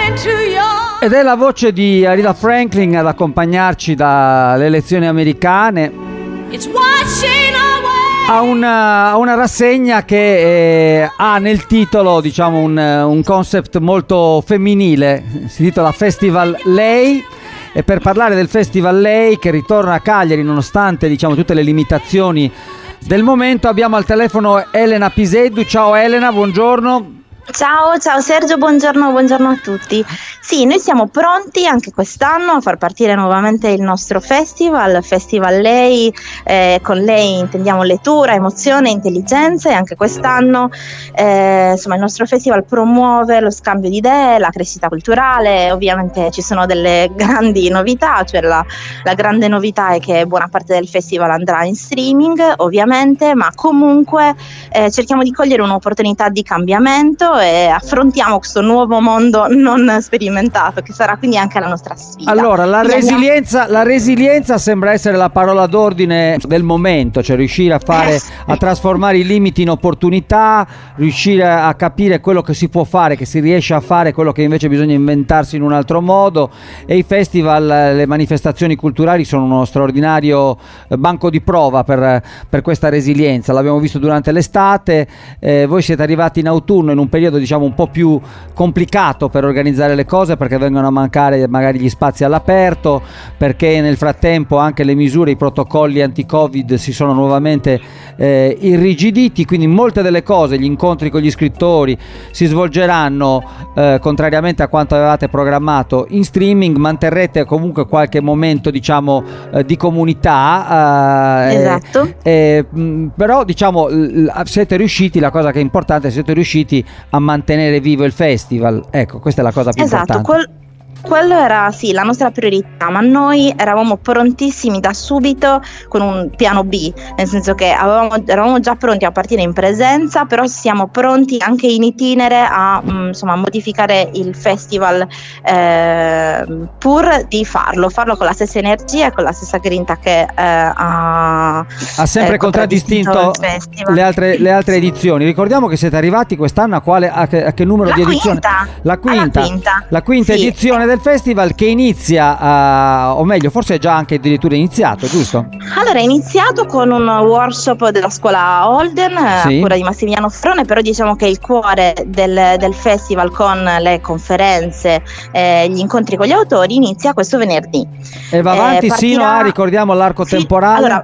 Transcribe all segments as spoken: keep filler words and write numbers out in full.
Ed è la voce di Aretha Franklin ad accompagnarci dalle elezioni americane a una, a una rassegna che eh, ha nel titolo, diciamo, un, un concept molto femminile. Si titola Festival Lei. E per parlare del Festival Lei, che ritorna a Cagliari nonostante, diciamo, tutte le limitazioni del momento, abbiamo al telefono Elena Piseddu. Ciao Elena, buongiorno. Ciao, ciao Sergio, buongiorno, buongiorno a tutti. Sì, noi siamo pronti anche quest'anno a far partire nuovamente il nostro festival, Festival Lei. Eh, con lei intendiamo lettura, emozione, intelligenza, e anche quest'anno eh, insomma il nostro festival promuove lo scambio di idee, la crescita culturale. Ovviamente ci sono delle grandi novità, cioè la, la grande novità è che buona parte del festival andrà in streaming, ovviamente, ma comunque eh, cerchiamo di cogliere un'opportunità di cambiamento e affrontiamo questo nuovo mondo non sperimentato, che sarà quindi anche la nostra sfida. Allora, la quindi resilienza, la resilienza sembra essere la parola d'ordine del momento, cioè riuscire a fare, eh. a trasformare i limiti in opportunità, riuscire a capire quello che si può fare, che si riesce a fare, quello che invece bisogna inventarsi in un altro modo. E i festival, le manifestazioni culturali sono uno straordinario banco di prova per, per questa resilienza. L'abbiamo visto durante l'estate, eh, voi siete arrivati in autunno in un periodo, diciamo, un po' più complicato per organizzare le cose, perché vengono a mancare magari gli spazi all'aperto, perché nel frattempo anche le misure, i protocolli anti-Covid si sono nuovamente eh, irrigiditi, quindi molte delle cose, gli incontri con gli scrittori si svolgeranno eh, contrariamente a quanto avevate programmato in streaming. Manterrete comunque qualche momento, diciamo, eh, di comunità, eh, esatto. eh, mh, però diciamo l- siete riusciti, la cosa che è importante, siete riusciti a mantenere vivo il festival. Ecco, questa è la cosa più esatto, importante. Quel... Quello era sì la nostra priorità, ma noi eravamo prontissimi da subito con un piano B, nel senso che avevamo, eravamo già pronti a partire in presenza, però siamo pronti anche in itinere a mh, insomma modificare il festival, eh, pur di farlo, farlo con la stessa energia e con la stessa grinta che eh, ha, ha sempre eh, contraddistinto le altre, le altre edizioni. Ricordiamo che siete arrivati quest'anno a quale a che, a che numero la di edizioni? Quinta. La quinta, quinta. la quinta sì. edizione del festival, che inizia uh, o meglio forse è già anche addirittura iniziato, giusto? Allora, è iniziato con un workshop della scuola Holden, sì, a cura di Massimiliano Frone, però diciamo che il cuore del, del festival, con le conferenze, eh, gli incontri con gli autori, inizia questo venerdì e va avanti eh, partirà... sino a, ricordiamo, l'arco sì, temporale. Allora,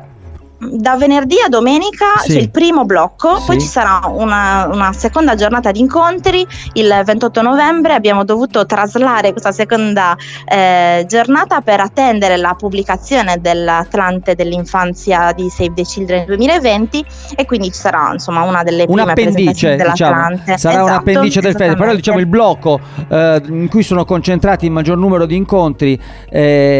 da venerdì a domenica sì. c'è il primo blocco, sì. poi ci sarà una, una seconda giornata di incontri. Il ventotto novembre abbiamo dovuto traslare questa seconda eh, giornata per attendere la pubblicazione dell'Atlante dell'infanzia di Save the Children duemilaventi, e quindi ci sarà, insomma, una delle prime presentazioni dell'Atlante. Diciamo, sarà esatto, un'appendice del festival, però diciamo il blocco eh, in cui sono concentrati il maggior numero di incontri, eh,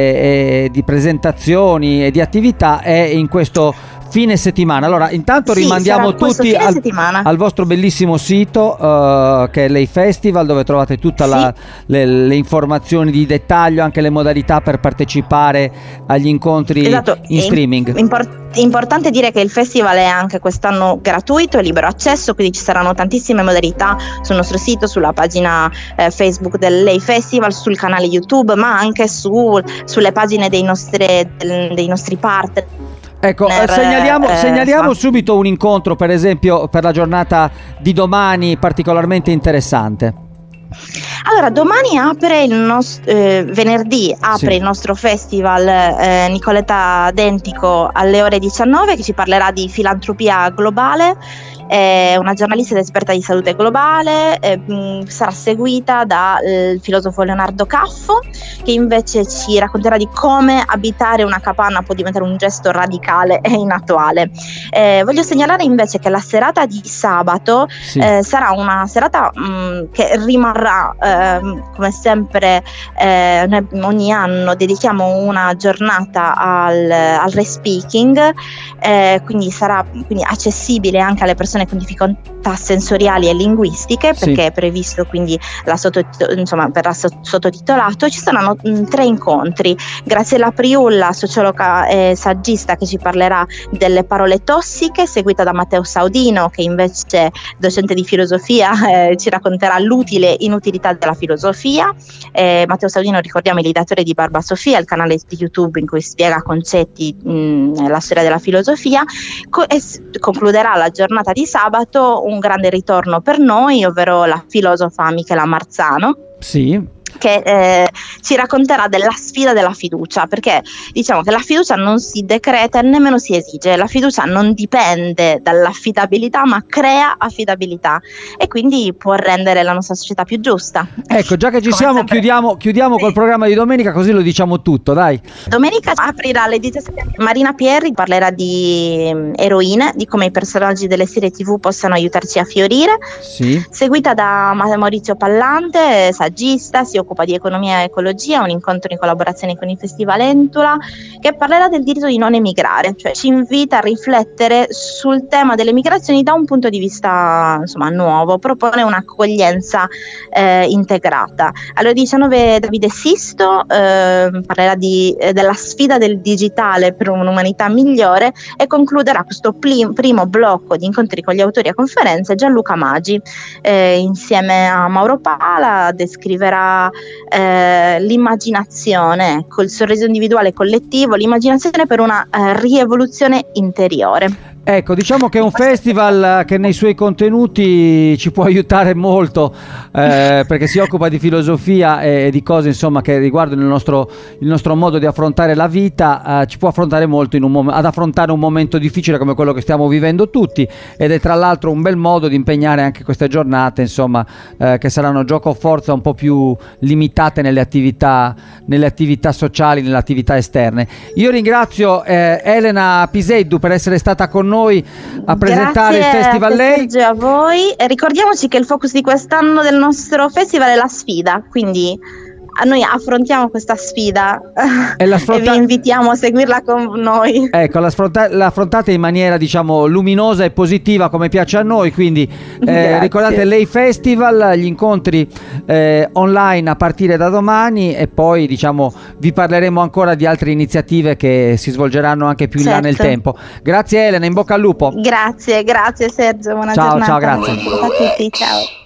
eh, di presentazioni e di attività è in questo fine settimana. Allora, intanto sì, rimandiamo tutti al, al vostro bellissimo sito uh, che è Lei Festival, dove trovate tutte sì. le, le informazioni di dettaglio, anche le modalità per partecipare agli incontri esatto. in streaming. Import- importante dire che il festival è anche quest'anno gratuito e libero accesso, quindi ci saranno tantissime modalità sul nostro sito, sulla pagina eh, Facebook del Lei Festival, sul canale YouTube, ma anche su, sulle pagine dei nostri, dei nostri partner. Ecco, Per, segnaliamo, eh, segnaliamo eh, subito un incontro, per esempio, per la giornata di domani, particolarmente interessante. Allora, domani apre il nostro eh, venerdì apre sì. il nostro festival eh, Nicoletta Dentico alle ore diciannove, che ci parlerà di filantropia globale. È una giornalista ed esperta di salute globale, eh, mh, sarà seguita dal eh, filosofo Leonardo Caffo, che invece ci racconterà di come abitare una capanna può diventare un gesto radicale e inattuale. Eh, voglio segnalare invece che la serata di sabato sì. eh, sarà una serata mh, che rimarrà eh, come sempre. Eh, noi ogni anno dedichiamo una giornata al, al re-speaking, eh, quindi sarà quindi accessibile anche alle persone persone con difficoltà sensoriali e linguistiche, perché sì. è previsto quindi la sottotito- insomma, per la so- sottotitolato. Ci saranno mh, tre incontri. Graziella Priulla, sociologa e saggista, che ci parlerà delle parole tossiche, seguita da Matteo Saudino, che invece docente di filosofia eh, ci racconterà l'utile inutilità della filosofia. eh, Matteo Saudino, ricordiamo, è l'ideatore di Barba Sofia, il canale di YouTube in cui spiega concetti mh, la storia della filosofia. Co- e s- concluderà la giornata di sabato un grande ritorno per noi, ovvero la filosofa Michela Marzano, Sì. che eh, ci racconterà della sfida della fiducia, perché diciamo che la fiducia non si decreta e nemmeno si esige, la fiducia non dipende dall'affidabilità ma crea affidabilità e quindi può rendere la nostra società più giusta. Ecco, già che ci Come siamo, sempre. chiudiamo, chiudiamo Sì. col programma di domenica, così lo diciamo tutto, dai. Domenica aprirà alle diciassette Marina Pierri, parlerà di mm, eroine, di come i personaggi delle serie tivù possano aiutarci a fiorire, Sì. seguita da Ma- Maurizio Pallante, saggista, si occupa di economia e ecologia, un incontro in collaborazione con il Festival Entula, che parlerà del diritto di non emigrare, cioè ci invita a riflettere sul tema delle migrazioni da un punto di vista insomma nuovo, propone un'accoglienza eh, integrata. Alle diciannove Davide Sisto eh, parlerà di, eh, della sfida del digitale per un'umanità migliore e concluderà questo pli- primo blocco di incontri con gli autori a conferenze Gianluca Magi, eh, insieme a Mauro Pala descriverà eh, l'immaginazione, col sorriso individuale e collettivo, l'immaginazione per una eh, rievoluzione interiore. Ecco, diciamo che è un festival che nei suoi contenuti ci può aiutare molto, eh, perché si occupa di filosofia e di cose insomma che riguardano il nostro, il nostro modo di affrontare la vita, eh, ci può affrontare molto in un mom- ad affrontare un momento difficile come quello che stiamo vivendo tutti, ed è tra l'altro un bel modo di impegnare anche queste giornate, insomma, eh, che saranno gioco forza un po' più limitate nelle attività, nelle attività sociali, nelle attività esterne. Io ringrazio eh, Elena Piseddu per essere stata con noi a presentare Grazie il Festival a Lei. Sergio e a voi. E ricordiamoci che il focus di quest'anno del nostro festival è la sfida, quindi a noi affrontiamo questa sfida E la sfronta- e vi invitiamo a seguirla con noi. Ecco, la, sfronta- la affrontate in maniera diciamo luminosa e positiva come piace a noi, quindi eh, Grazie. ricordate Lei Festival, gli incontri eh, online a partire da domani, e poi diciamo vi parleremo ancora di altre iniziative che si svolgeranno anche più in là Certo. nel tempo. Grazie Elena, in bocca al lupo. Grazie, grazie Sergio, buona Ciao, giornata. ciao, grazie. A tutti, ciao.